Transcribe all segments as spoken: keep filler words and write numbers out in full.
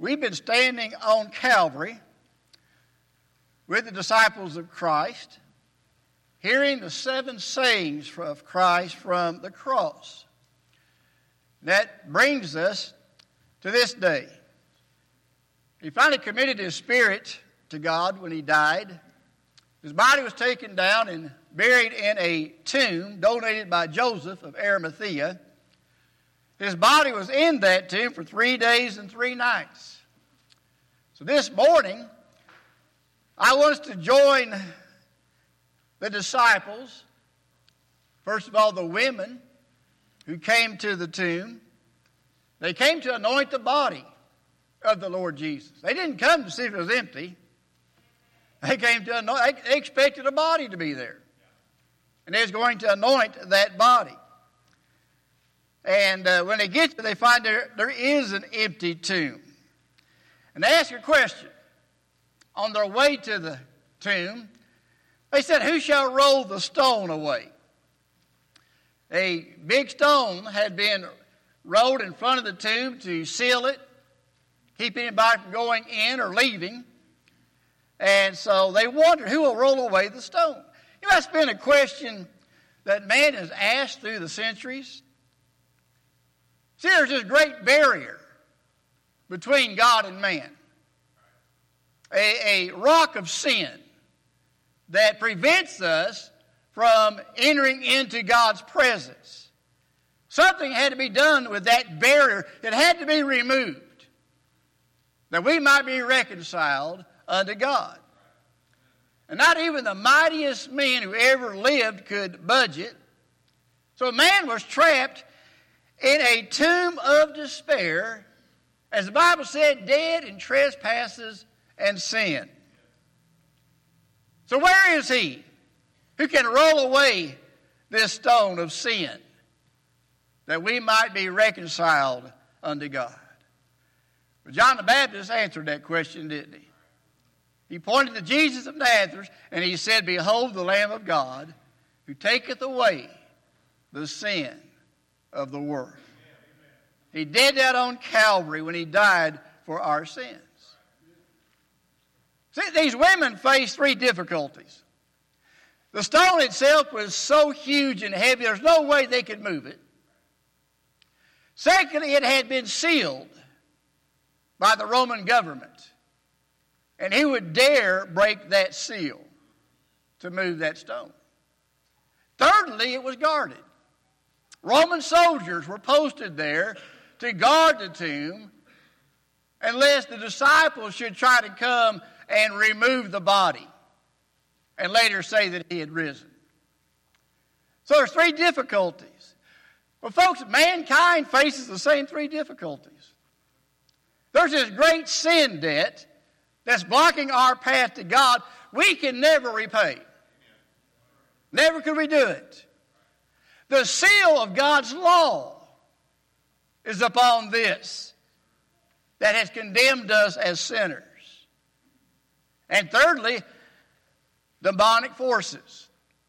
We've been standing on Calvary with the disciples of Christ, hearing the seven sayings of Christ from the cross. That brings us to this day. He finally committed his spirit to God when he died. His body was taken down and buried in a tomb donated by Joseph of Arimathea. His body was in that tomb for three days and three nights. So this morning, I want us to join the disciples, first of all, the women who came to the tomb. They came to anoint the body of the Lord Jesus. They didn't come to see if it was empty. They came to anoint, they expected a body to be there. And they was going to anoint that body. And uh, when they get there, they find there, there is an empty tomb. And they ask a question. On their way to the tomb, they said, "Who shall roll the stone away?" A big stone had been rolled in front of the tomb to seal it, keep anybody from going in or leaving. And so they wondered, who will roll away the stone? You know, that's been a question that man has asked through the centuries. See, there's this great barrier between God and man. A, a rock of sin that prevents us from entering into God's presence. Something had to be done with that barrier. It had to be removed that we might be reconciled unto God. And not even the mightiest men who ever lived could budge it. So man was trapped in a tomb of despair, as the Bible said, dead in trespasses and sin. So where is he who can roll away this stone of sin that we might be reconciled unto God? But John the Baptist answered that question, didn't he? He pointed to Jesus of Nazareth and he said, "Behold the Lamb of God who taketh away the sin of the world." He did that on Calvary when he died for our sins. See, these women faced three difficulties. The stone itself was so huge and heavy, there's no way they could move it. Secondly, it had been sealed by the Roman government. And who would dare break that seal to move that stone? Thirdly, it was guarded. Roman soldiers were posted there to guard the tomb unless the disciples should try to come and remove the body and later say that he had risen. So there's three difficulties. Well, folks, mankind faces the same three difficulties. There's this great sin debt that's blocking our path to God. We can never repay. Never could we do it. The seal of God's law is upon this that has condemned us as sinners. And thirdly, demonic forces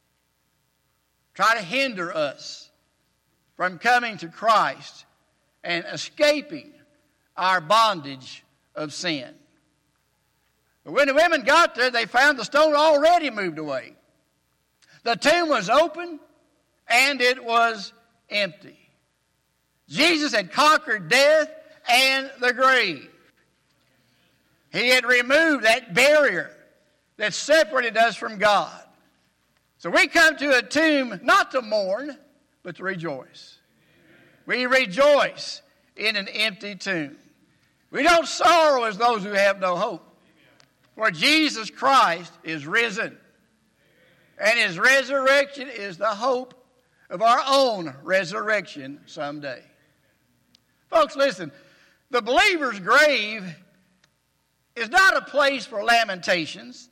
try to hinder us from coming to Christ and escaping our bondage of sin. But when the women got there, they found the stone already moved away. The tomb was open and it was empty. Jesus had conquered death and the grave. He had removed that barrier that separated us from God. So we come to a tomb not to mourn, but to rejoice. We rejoice in an empty tomb. We don't sorrow as those who have no hope. For Jesus Christ is risen. And his resurrection is the hope of our own resurrection someday. Folks, listen. The believer's grave is not a place for lamentations.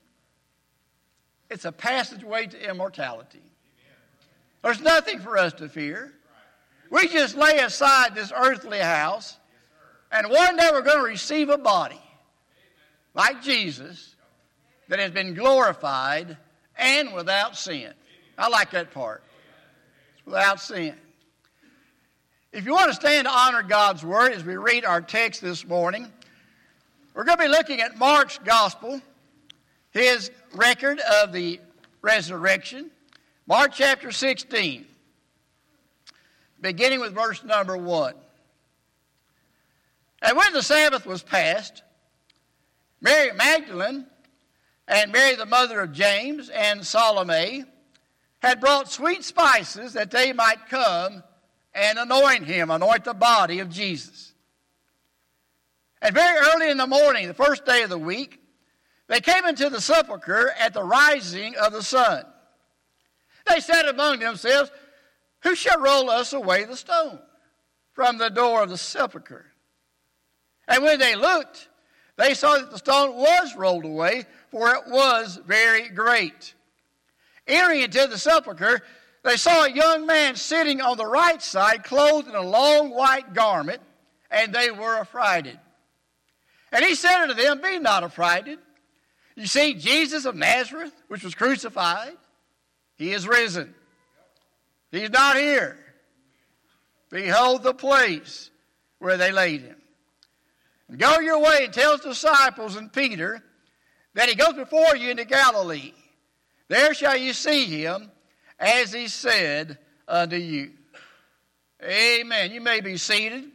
It's a passageway to immortality. There's nothing for us to fear. We just lay aside this earthly house, and one day we're going to receive a body like Jesus that has been glorified and without sin. I like that part. It's without sin. If you want to stand to honor God's word as we read our text this morning, We're going to be looking at Mark's gospel, his record of the resurrection. Mark chapter sixteen, beginning with verse number one. And when the Sabbath was past, Mary Magdalene and Mary the mother of James and Salome had brought sweet spices that they might come and anoint him, anoint the body of Jesus. And very early in the morning, the first day of the week, they came into the sepulchre at the rising of the sun. They said among themselves, "Who shall roll us away the stone from the door of the sepulchre?" And when they looked, they saw that the stone was rolled away, for it was very great. Entering into the sepulchre, they saw a young man sitting on the right side, clothed in a long white garment, and they were affrighted. And he said unto them, "Be not affrighted. You see Jesus of Nazareth, which was crucified. He is risen. He's not here. Behold the place where they laid him. And go your way and tell his disciples and Peter that he goes before you into Galilee. There shall you see him, as he said unto you." Amen. You may be seated.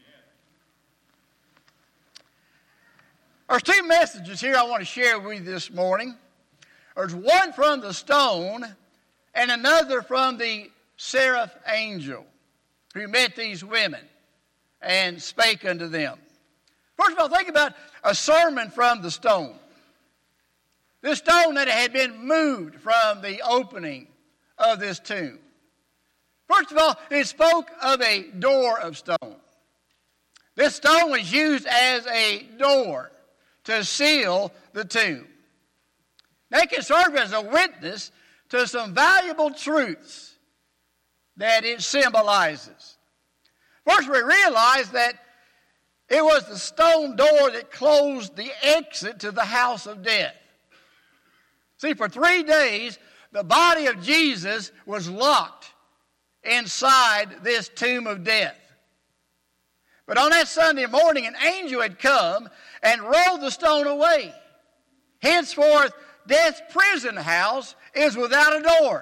There's two messages here I want to share with you this morning. There's one from the stone and another from the seraph angel who met these women and spake unto them. First of all, think about a sermon from the stone. This stone that had been moved from the opening of this tomb. First of all, it spoke of a door of stone. This stone was used as a door to seal the tomb. Now, it can serve as a witness to some valuable truths that it symbolizes. First, we realize that it was the stone door that closed the exit to the house of death. See, for three days, the body of Jesus was locked inside this tomb of death. But on that Sunday morning, an angel had come and rolled the stone away. Henceforth, death's prison house is without a door.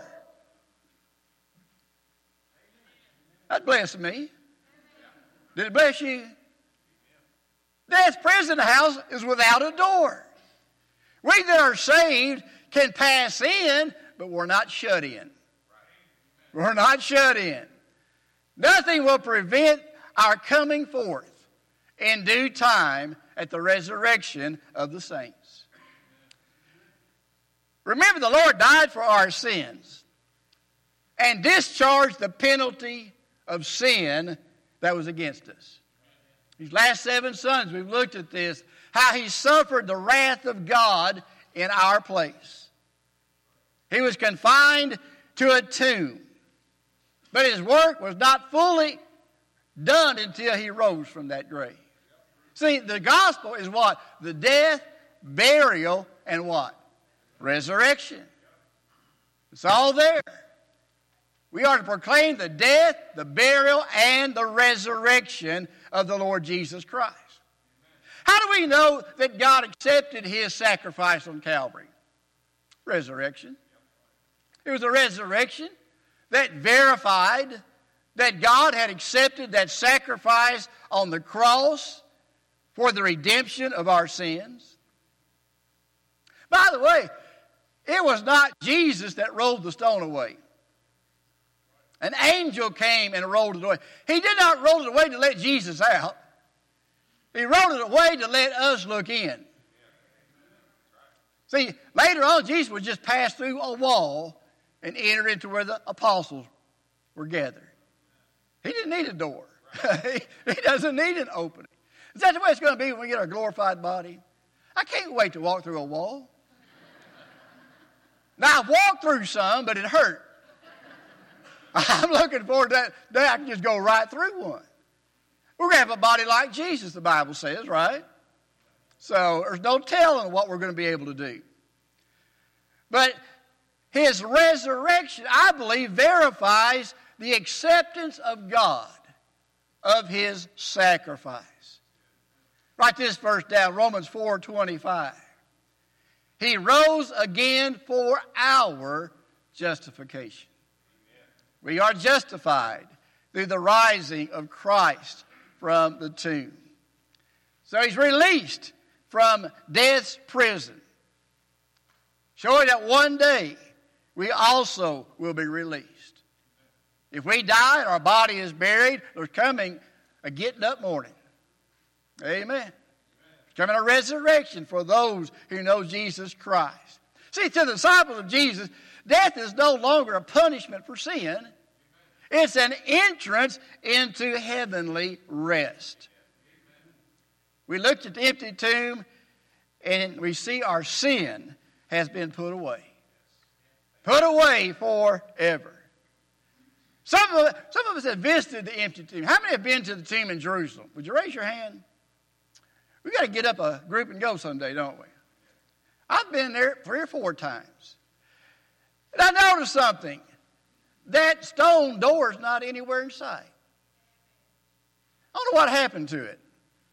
That blessed me. Did it bless you? Death's prison house is without a door. We that are saved can pass in, but we're not shut in. We're not shut in. Nothing will prevent our coming forth in due time at the resurrection of the saints. Remember, the Lord died for our sins and discharged the penalty of sin that was against us. These last seven Sundays, we've looked at this, how he suffered the wrath of God in our place. He was confined to a tomb, but his work was not fully done until he rose from that grave. See, the gospel is what? The death, burial, and what? Resurrection. It's all there. We are to proclaim the death, the burial, and the resurrection of the Lord Jesus Christ. How do we know that God accepted his sacrifice on Calvary? Resurrection. It was a resurrection that verified that God had accepted that sacrifice on the cross for the redemption of our sins. By the way, it was not Jesus that rolled the stone away. An angel came and rolled it away. He did not roll it away to let Jesus out. He rolled it away to let us look in. See, later on, Jesus would just pass through a wall and enter into where the apostles were gathered. He didn't need a door. He doesn't need an opening. Is that the way it's going to be when we get our glorified body? I can't wait to walk through a wall. Now, I've walked through some, but it hurt. I'm looking forward to that day I can just go right through one. We're going to have a body like Jesus, the Bible says, right? So there's no telling what we're going to be able to do. But his resurrection, I believe, verifies the acceptance of God of his sacrifice. Write this verse down, Romans four twenty-five. He rose again for our justification. We are justified through the rising of Christ from the tomb. So he's released from death's prison, showing that one day we also will be released. If we die and our body is buried, there's coming a getting up morning. Amen. There's coming a resurrection for those who know Jesus Christ. See, to the disciples of Jesus, death is no longer a punishment for sin. It's an entrance into heavenly rest. We looked at the empty tomb and we see our sin has been put away. Put away forever. Some of, some of us have visited the empty tomb. How many have been to the tomb in Jerusalem? Would you raise your hand? We've got to get up a group and go someday, don't we? I've been there three or four times. And I noticed something. That stone door is not anywhere in sight. I don't know what happened to it.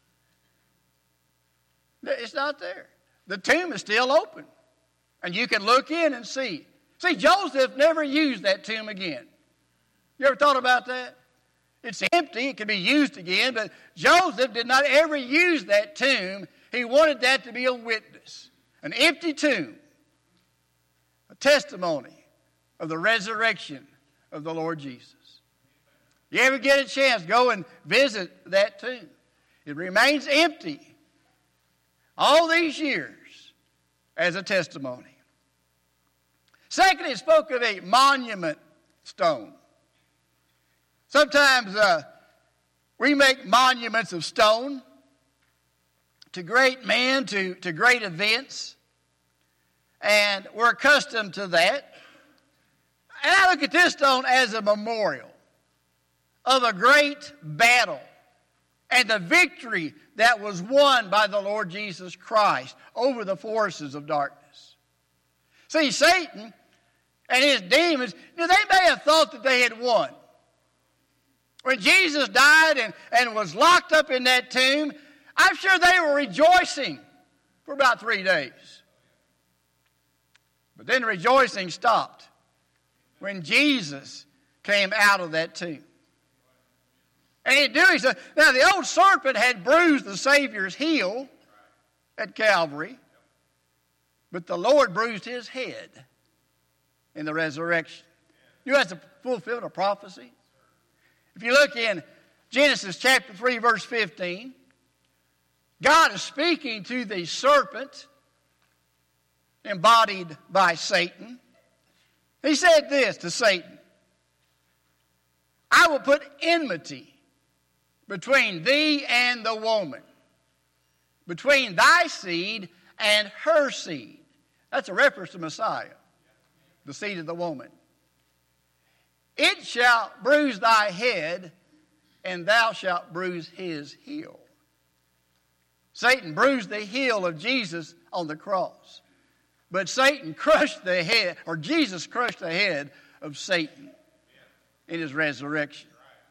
It's not there. The tomb is still open. And you can look in and see. See, Joseph never used that tomb again. You ever thought about that? It's empty. It can be used again. But Joseph did not ever use that tomb. He wanted that to be a witness. An empty tomb. A testimony of the resurrection of the Lord Jesus. You ever get a chance, go and visit that tomb. It remains empty all these years as a testimony. Second, it spoke of a monument stone. Sometimes uh, we make monuments of stone to great men, to, to great events, and we're accustomed to that. And I look at this stone as a memorial of a great battle and the victory that was won by the Lord Jesus Christ over the forces of darkness. See, Satan and his demons, you know, they may have thought that they had won. When Jesus died and, and was locked up in that tomb, I'm sure they were rejoicing for about three days. But then the rejoicing stopped when Jesus came out of that tomb. And in doing so, now the old serpent had bruised the Savior's heel at Calvary, but the Lord bruised his head in the resurrection. You know, that's a fulfillment of prophecy. If you look in Genesis chapter three, verse fifteen, God is speaking to the serpent embodied by Satan. He said this to Satan: I will put enmity between thee and the woman, between thy seed and her seed. That's a reference to Messiah, the seed of the woman. It shall bruise thy head, and thou shalt bruise his heel. Satan bruised the heel of Jesus on the cross. But Satan crushed the head, or Jesus crushed the head of Satan in his resurrection.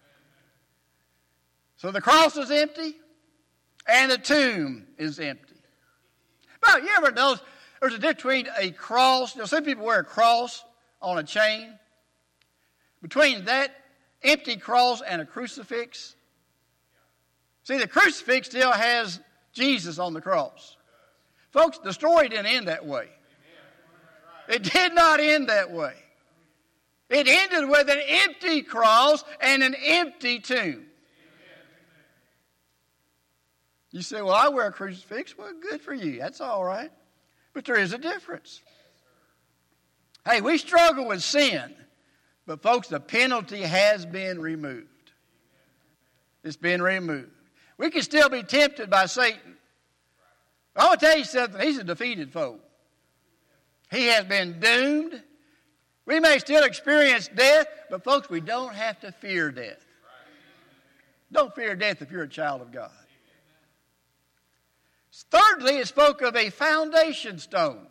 So the cross is empty, and the tomb is empty. But you ever notice there's a difference between a cross, you know, some people wear a cross on a chain. Between that empty cross and a crucifix. See, the crucifix still has Jesus on the cross. Folks, the story didn't end that way. It did not end that way. It ended with an empty cross and an empty tomb. You say, well, I wear a crucifix. Well, good for you. That's all right. But there is a difference. Hey, we struggle with sin. But folks, the penalty has been removed. It's been removed. We can still be tempted by Satan. I want to tell you something. He's a defeated foe. He has been doomed. We may still experience death, but folks, we don't have to fear death. Don't fear death if you're a child of God. Thirdly, it spoke of a foundation stone.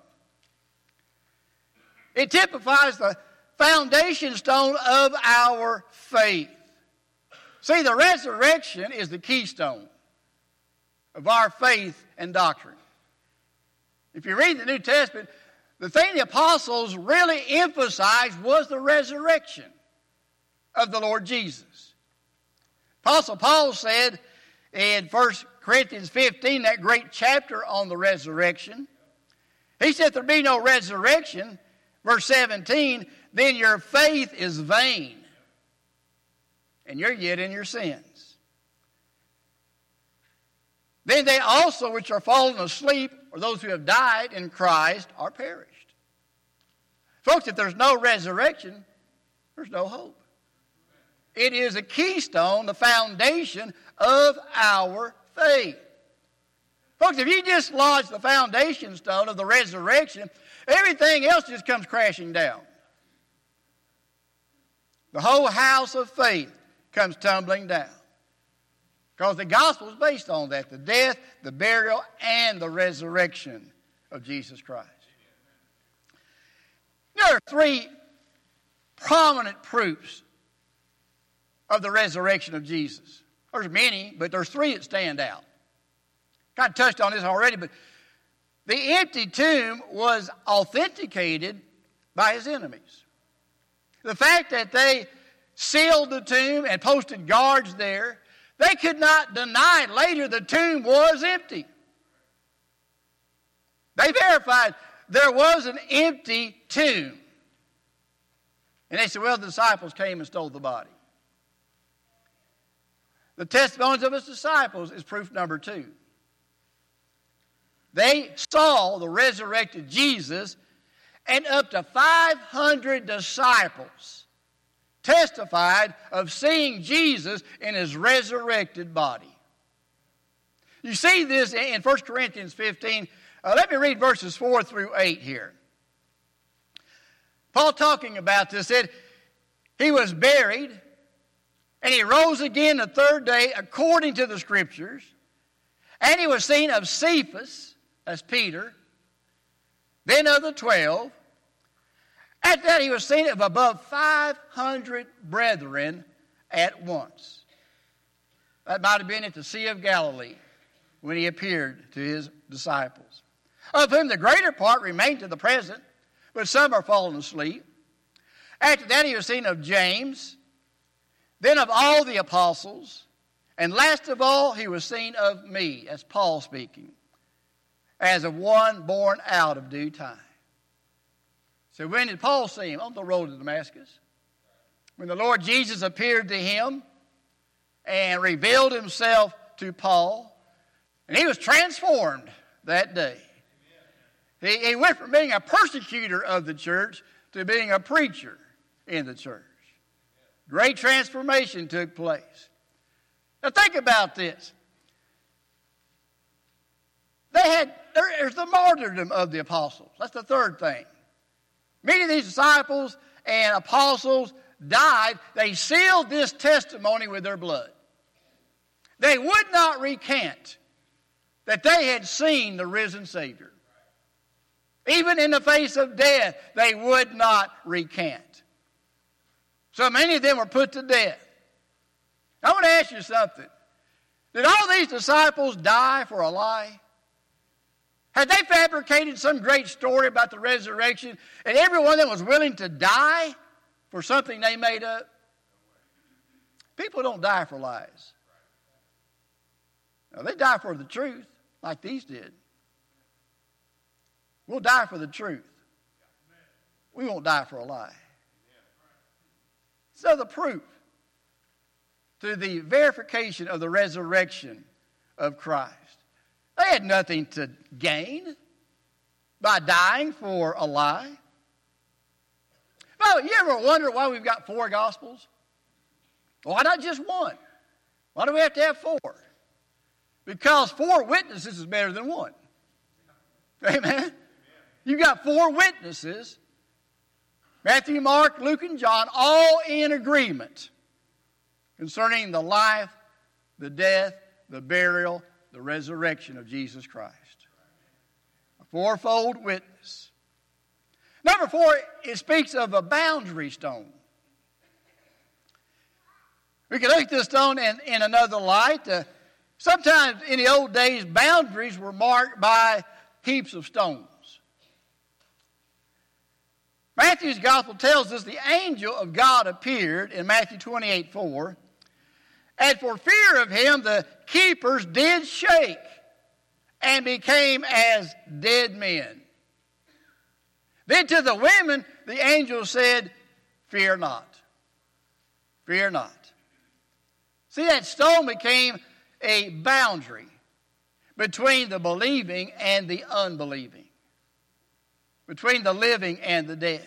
It typifies the foundation stone of our faith. See, the resurrection is the keystone of our faith and doctrine. If you read the New Testament, the thing the apostles really emphasized was the resurrection of the Lord Jesus. Apostle Paul said in First Corinthians fifteen, that great chapter on the resurrection, he said, if there be no resurrection, verse seventeen, then your faith is vain, and you're yet in your sins. Then they also which are fallen asleep, or those who have died in Christ, are perished. Folks, if there's no resurrection, there's no hope. It is a keystone, the foundation of our faith. Folks, if you dislodge the foundation stone of the resurrection, everything else just comes crashing down. The whole house of faith comes tumbling down. Because the gospel is based on that, the death, the burial, and the resurrection of Jesus Christ. There are three prominent proofs of the resurrection of Jesus. There's many, but there's three that stand out. Kind of touched on this already, but the empty tomb was authenticated by his enemies. The fact that they sealed the tomb and posted guards there, they could not deny later the tomb was empty. They verified there was an empty tomb. And they said, well, the disciples came and stole the body. The testimonies of his disciples is proof number two. They saw the resurrected Jesus, and up to five hundred disciples testified of seeing Jesus in his resurrected body. You see this in First Corinthians fifteen. Uh, let me read verses four through eight here. Paul, talking about this, said, he was buried, and he rose again the third day according to the Scriptures, and he was seen of Cephas, as Peter, then of the twelve. At that he was seen of above five hundred brethren at once. That might have been at the Sea of Galilee when he appeared to his disciples, of whom the greater part remain to the present, but some are fallen asleep. After that he was seen of James, then of all the apostles, and last of all he was seen of me, as Paul speaking, as of one born out of due time. So when did Paul see him? On the road to Damascus. When the Lord Jesus appeared to him and revealed himself to Paul, and he was transformed that day. He, he went from being a persecutor of the church to being a preacher in the church. Great transformation took place. Now think about this. They had, there's the martyrdom of the apostles. That's the third thing. Many of these disciples and apostles died. They sealed this testimony with their blood. They would not recant that they had seen the risen Savior. Even in the face of death, they would not recant. So many of them were put to death. I want to ask you something. Did all these disciples die for a lie? Had they fabricated some great story about the resurrection and everyone that was willing to die for something they made up? People don't die for lies. Now, they die for the truth, like these did. We'll die for the truth. We won't die for a lie. So the proof to the verification of the resurrection of Christ. They had nothing to gain by dying for a lie. Well, you ever wonder why we've got four Gospels? Why not just one? Why do we have to have four? Because four witnesses is better than one. Amen? You've got four witnesses, Matthew, Mark, Luke, and John, all in agreement concerning the life, the death, the burial, the resurrection of Jesus Christ. A fourfold witness. Number four, it speaks of a boundary stone. We can look at this stone in, in another light. Uh, Sometimes in the old days, boundaries were marked by heaps of stones. Matthew's gospel tells us the angel of God appeared in Matthew twenty-eight four. And for fear of him, the keepers did shake and became as dead men. Then to the women, the angel said, fear not. Fear not. See, that stone became a boundary between the believing and the unbelieving, between the living and the dead.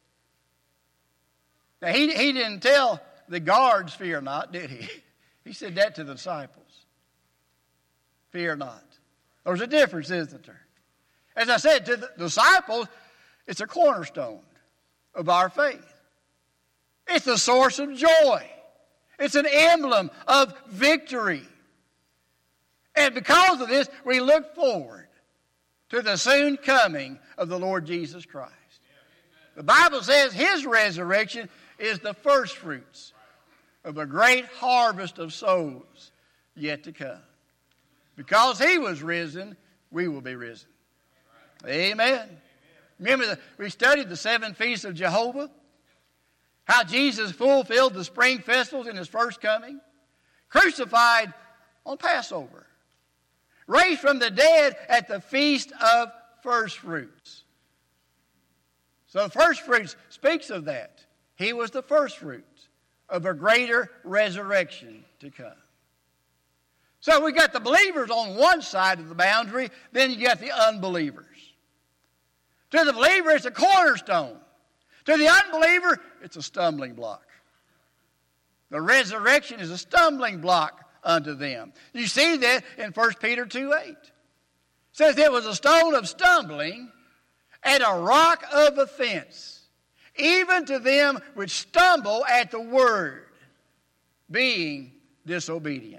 Now, he, he didn't tell the guards, fear not, did he? He said that to the disciples. Fear not. There's a difference, isn't there? As I said, to the disciples, it's a cornerstone of our faith. It's the source of joy. It's an emblem of victory. And because of this, we look forward to the soon coming of the Lord Jesus Christ. The Bible says his resurrection is the first fruits of a great harvest of souls yet to come. Because he was risen, we will be risen. Amen. Remember, that we studied the seven feasts of Jehovah, how Jesus fulfilled the spring festivals in his first coming, crucified on Passover, raised from the dead at the feast of first fruits. So first fruits speaks of that. He was the first fruits of a greater resurrection to come. So we got the believers on one side of the boundary, then you got the unbelievers. To the believer, it's a cornerstone. To the unbeliever, it's a stumbling block. The resurrection is a stumbling block unto them. You see that in First Peter two eight. It says it was a stone of stumbling and a rock of offense, even to them which stumble at the word, being disobedient.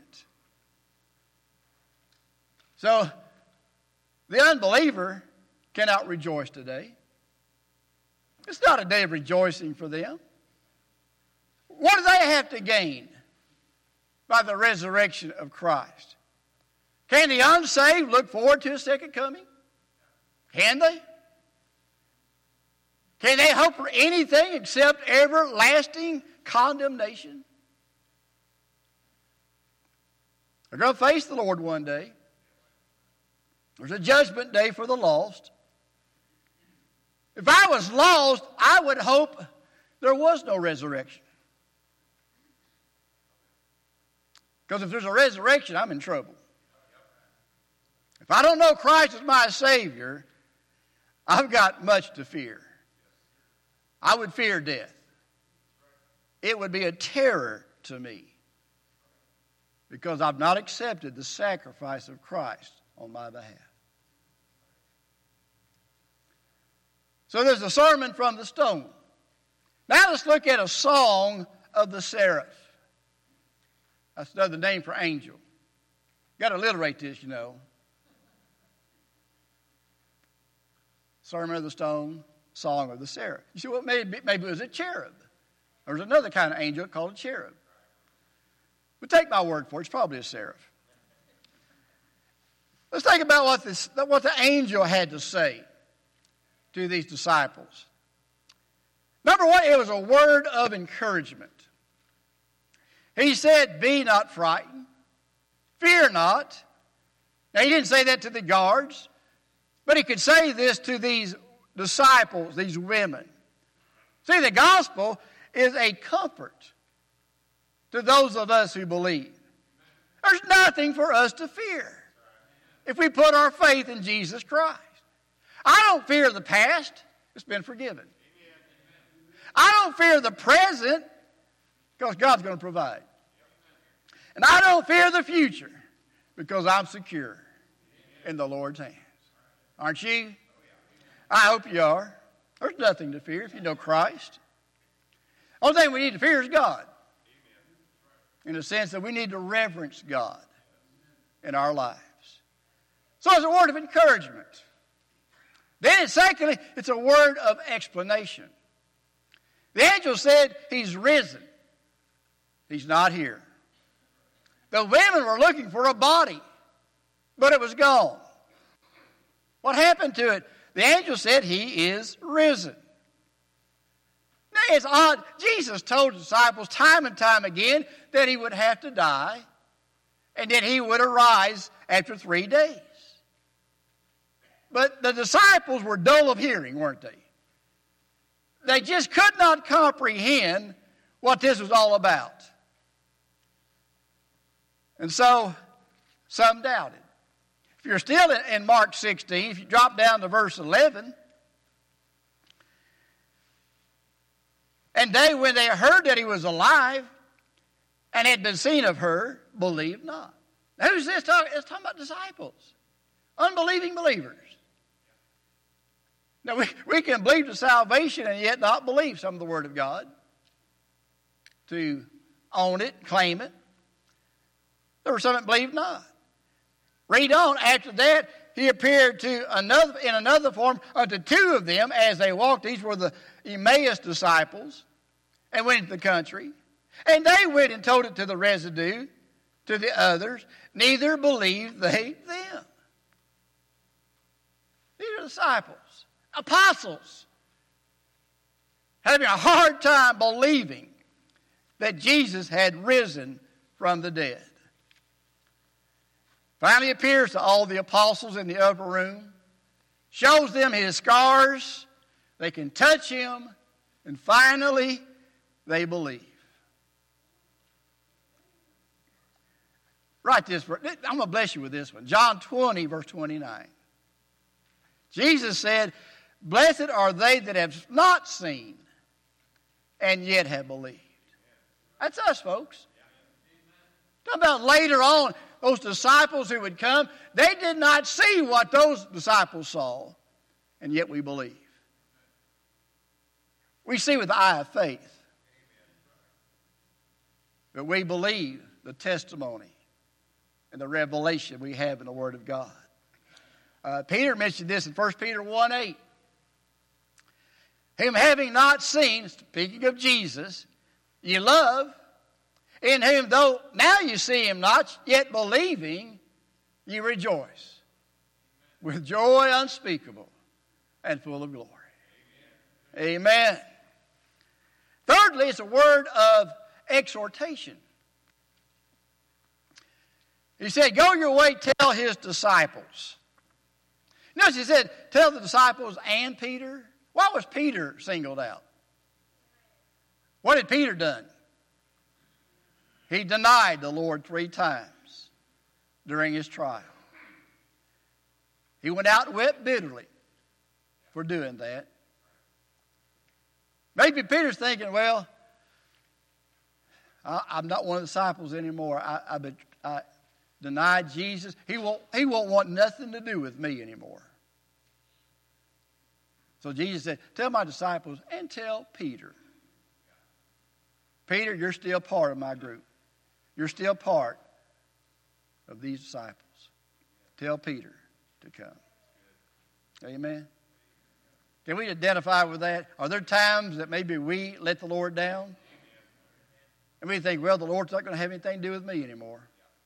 So, the unbeliever cannot rejoice today. It's not a day of rejoicing for them. What do they have to gain by the resurrection of Christ? Can the unsaved look forward to his second coming? Can they? Can they hope for anything except everlasting condemnation? They're going to face the Lord one day. There's a judgment day for the lost. If I was lost, I would hope there was no resurrection. Because if there's a resurrection, I'm in trouble. If I don't know Christ as my Savior, I've got much to fear. I would fear death. It would be a terror to me because I've not accepted the sacrifice of Christ on my behalf. So there's a sermon from the stone. Now let's look at a song of the seraph. That's another name for angel. Got to alliterate this, you know. Sermon of the stone, song of the seraph. You see, what well, maybe, maybe it was a cherub. There's another kind of angel called a cherub. But take my word for it, it's probably a seraph. Let's think about what, this, what the angel had to say to these disciples. Number one, it was a word of encouragement. He said, be not frightened. Fear not. Now, he didn't say that to the guards, but he could say this to these disciples, these women. See, the gospel is a comfort to those of us who believe. There's nothing for us to fear if we put our faith in Jesus Christ. I don't fear the past. It's been forgiven. I don't fear the present because God's going to provide. And I don't fear the future because I'm secure in the Lord's hands. Aren't you? I hope you are. There's nothing to fear if you know Christ. The only thing we need to fear is God. In the sense that we need to reverence God in our lives. So it's a word of encouragement. Then, secondly, it's a word of explanation. The angel said, he's risen. He's not here. The women were looking for a body, but it was gone. What happened to it? The angel said, he is risen. Now, it's odd. Jesus told the disciples time and time again that he would have to die and that he would arise after three days. But the disciples were dull of hearing, weren't they? They just could not comprehend what this was all about. And so, some doubted. If you're still in Mark sixteen, if you drop down to verse eleven, and they, when they heard that he was alive and had been seen of her, believed not. Now, who's this talking? It's talking about disciples, unbelieving believers. Now, we, we can believe the salvation and yet not believe some of the Word of God. To own it, claim it. There were some that believed not. Read on. After that, he appeared to another in another form unto two of them as they walked. These were the Emmaus disciples, and went into the country. And they went and told it to the residue, to the others. Neither believed they them. These are disciples, apostles, having a hard time believing that Jesus had risen from the dead. Finally appears to all the apostles in the upper room, shows them his scars, they can touch him, and finally they believe. Write this, I'm going to bless you with this one. John twenty, verse twenty-nine. Jesus said, blessed are they that have not seen and yet have believed. That's us, folks. Talk about later on, those disciples who would come, they did not see what those disciples saw, and yet we believe. We see with the eye of faith. But we believe the testimony and the revelation we have in the Word of God. Uh, Peter mentioned this in First Peter one eight. Him having not seen, speaking of Jesus, ye love, in whom though now you see him not, yet believing, ye rejoice with joy unspeakable and full of glory. Amen. Amen. Thirdly, it's a word of exhortation. He said, go your way, tell his disciples. Notice he said, tell the disciples and Peter. Why was Peter singled out? What had Peter done? He denied the Lord three times during his trial. He went out and wept bitterly for doing that. Maybe Peter's thinking, well, I, I'm not one of the disciples anymore. I, I, I denied Jesus. He won't, he won't want nothing to do with me anymore. So Jesus said, tell my disciples and tell Peter. Peter, you're still part of my group. You're still part of these disciples. Tell Peter to come. Amen. Can we identify with that? Are there times that maybe we let the Lord down? And we think, well, the Lord's not going to have anything to do with me anymore.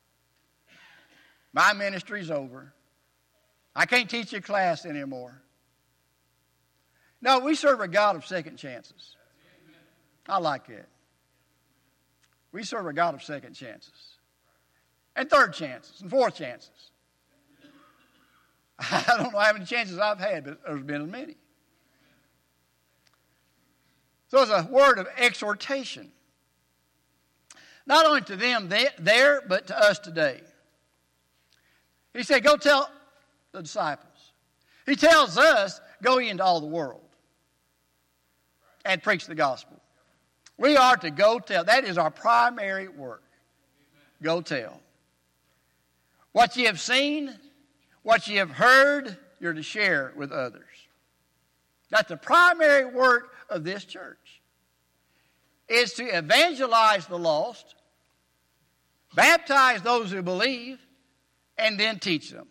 My ministry's over. I can't teach a class anymore. No, we serve a God of second chances. I like that. We serve a God of second chances. And third chances. And fourth chances. I don't know how many chances I've had, but there's been many. So it's a word of exhortation. Not only to them there, but to us today. He said, go tell the disciples. He tells us, go into all the world and preach the gospel. We are to go tell. That is our primary work. Go tell. What you have seen, what you have heard, you're to share with others. That's the primary work of this church. Is to evangelize the lost, baptize those who believe, and then teach them.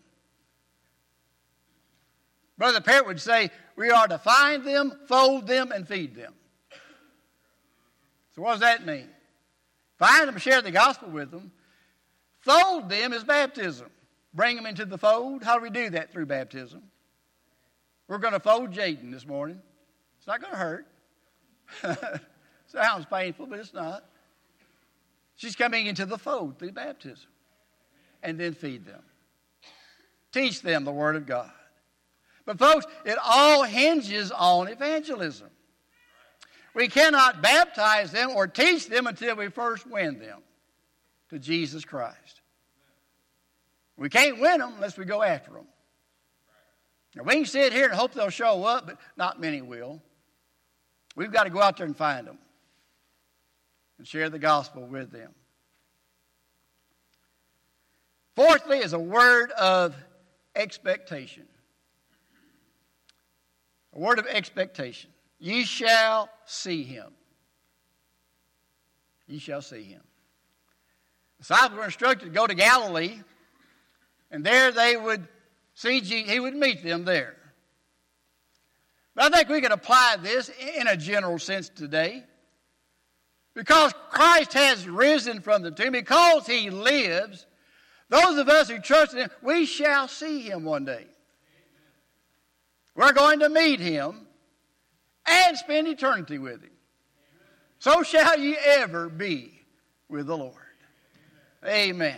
Brother Parrott would say, we are to find them, fold them, and feed them. So what does that mean? Find them, share the gospel with them. fold them is baptism. Bring them into the fold. How do we do that? Through baptism. We're going to fold Jaden this morning. It's not going to hurt. Sounds painful, but it's not. She's coming into the fold through baptism. And then feed them. Teach them the Word of God. But folks, it all hinges on evangelism. We cannot baptize them or teach them until we first win them to Jesus Christ. We can't win them unless we go after them. Now, we can sit here and hope they'll show up, but not many will. We've got to go out there and find them and share the gospel with them. Fourthly is a word of expectation. A word of expectation. Ye shall see him. Ye shall see him. The disciples were instructed to go to Galilee, and there they would see Jesus. He would meet them there. But I think we can apply this in a general sense today. Because Christ has risen from the tomb, because he lives, those of us who trust in him, we shall see him one day. We're going to meet him and spend eternity with him. So shall ye ever be with the Lord. Amen.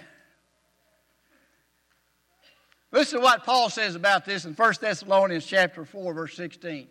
Listen to what Paul says about this in First Thessalonians chapter four, verse sixteen.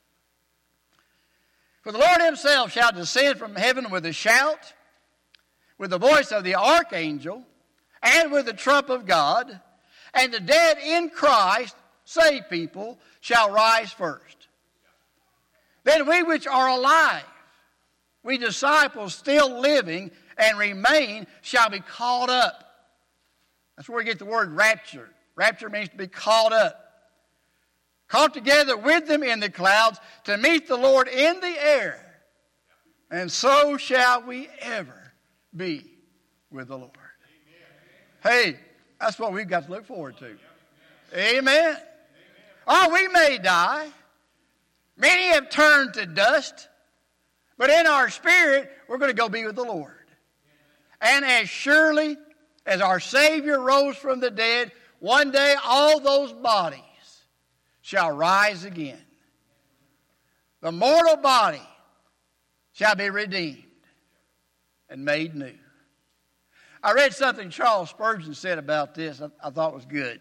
For the Lord himself shall descend from heaven with a shout, with the voice of the archangel, and with the trump of God, and the dead in Christ, saved people, shall rise first. Then we which are alive, we disciples still living and remain, shall be caught up. That's where we get the word rapture. Rapture means to be caught up. Caught together with them in the clouds to meet the Lord in the air. And so shall we ever be with the Lord. Hey, that's what we've got to look forward to. Amen. Oh, we may die. Many have turned to dust. But in our spirit, we're going to go be with the Lord. And as surely as our Savior rose from the dead, one day all those bodies shall rise again. The mortal body shall be redeemed and made new. I read something Charles Spurgeon said about this I, I thought was good.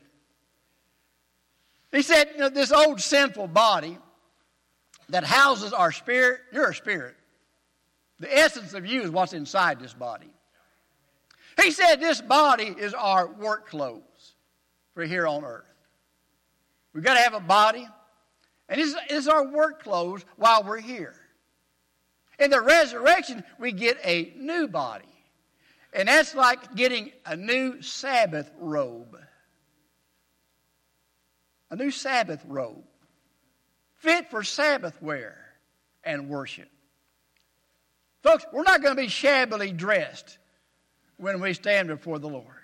He said, you know, this old sinful body that houses our spirit, you're a spirit. The essence of you is what's inside this body. He said this body is our work clothes for here on earth. We've got to have a body, and this is our work clothes while we're here. In the resurrection, we get a new body. And that's like getting a new Sabbath robe. A new Sabbath robe. Fit for Sabbath wear and worship. Folks, we're not going to be shabbily dressed when we stand before the Lord.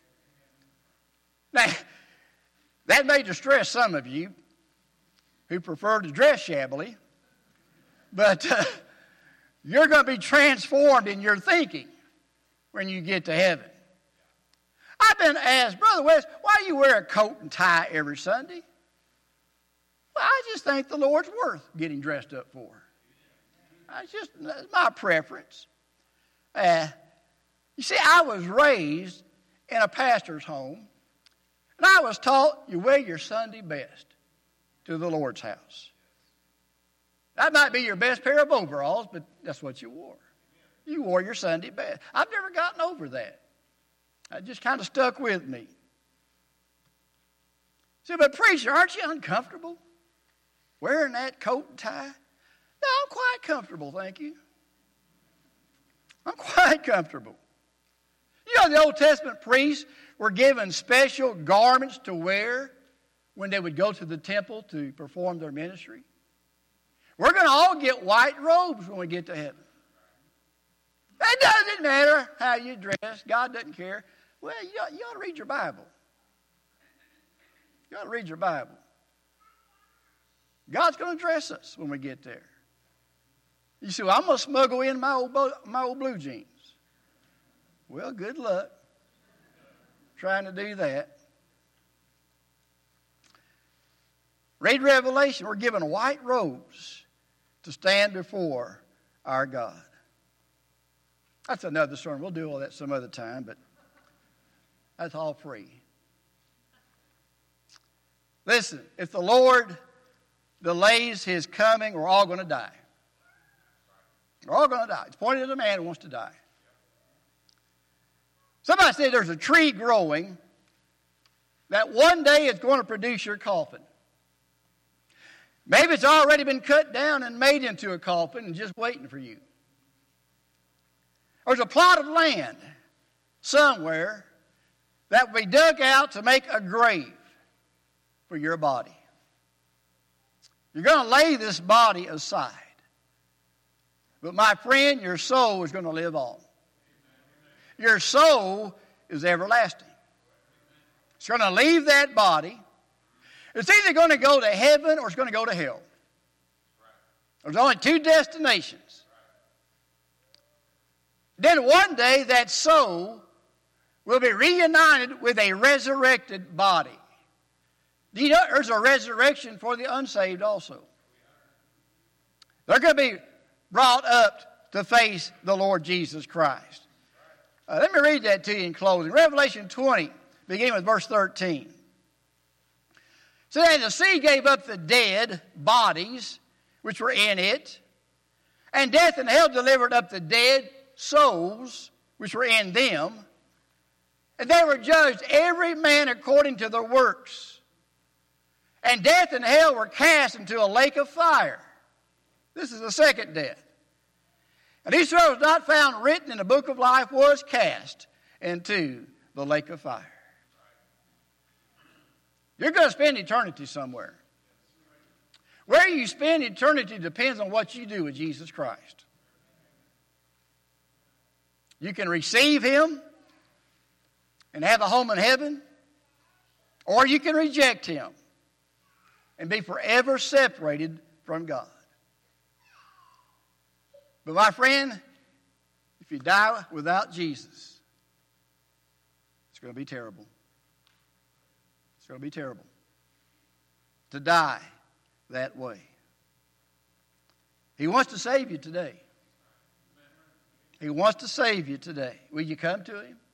Now, that may distress some of you who prefer to dress shabbily, but uh, you're going to be transformed in your thinking when you get to heaven. I've been asked, Brother West, why do you wear a coat and tie every Sunday? Well, I just think the Lord's worth getting dressed up for. It's just that's my preference. Uh, you see, I was raised in a pastor's home, and I was taught you wear your Sunday best to the Lord's house. That might be your best pair of overalls, but that's what you wore. You wore your Sunday best. I've never gotten over that. It just kind of stuck with me. See, but preacher, aren't you uncomfortable wearing that coat and tie? No, I'm quite comfortable, thank you. I'm quite comfortable. You know, the Old Testament priests were given special garments to wear when they would go to the temple to perform their ministry. We're going to all get white robes when we get to heaven. It doesn't matter how you dress. God doesn't care. Well, you ought, you ought to read your Bible. You ought to read your Bible. God's going to dress us when we get there. You say, well, I'm going to smuggle in my old, my old blue jeans. Well, good luck. trying to do that. Read Revelation. We're given white robes to stand before our God. That's another sermon. We'll do all that some other time, but that's all free. Listen, if the Lord delays his coming, we're all going to die. We're all going to die. It's pointed at a man who wants to die. Somebody said there's a tree growing that one day is going to produce your coffin. Maybe it's already been cut down and made into a coffin and just waiting for you. There's a plot of land somewhere that will be dug out to make a grave for your body. You're going to lay this body aside. But my friend, your soul is going to live on. Your soul is everlasting. It's going to leave that body. It's either going to go to heaven or it's going to go to hell. There's only two destinations. Then one day that soul will be reunited with a resurrected body. Do you know there's a resurrection for the unsaved also? They're going to be brought up to face the Lord Jesus Christ. Uh, let me read that to you in closing. Revelation twenty, beginning with verse thirteen. So that the sea gave up the dead bodies which were in it, and death and hell delivered up the dead souls which were in them, and they were judged every man according to their works. And death and hell were cast into a lake of fire. This is the second death. And whosoever was not found written in the book of life was cast into the lake of fire. You're going to spend eternity somewhere. Where you spend eternity depends on what you do with Jesus Christ. You can receive him and have a home in heaven, or you can reject him and be forever separated from God. But my friend, if you die without Jesus, it's going to be terrible. It's going to be terrible to die that way. He wants to save you today. He wants to save you today. Will you come to him?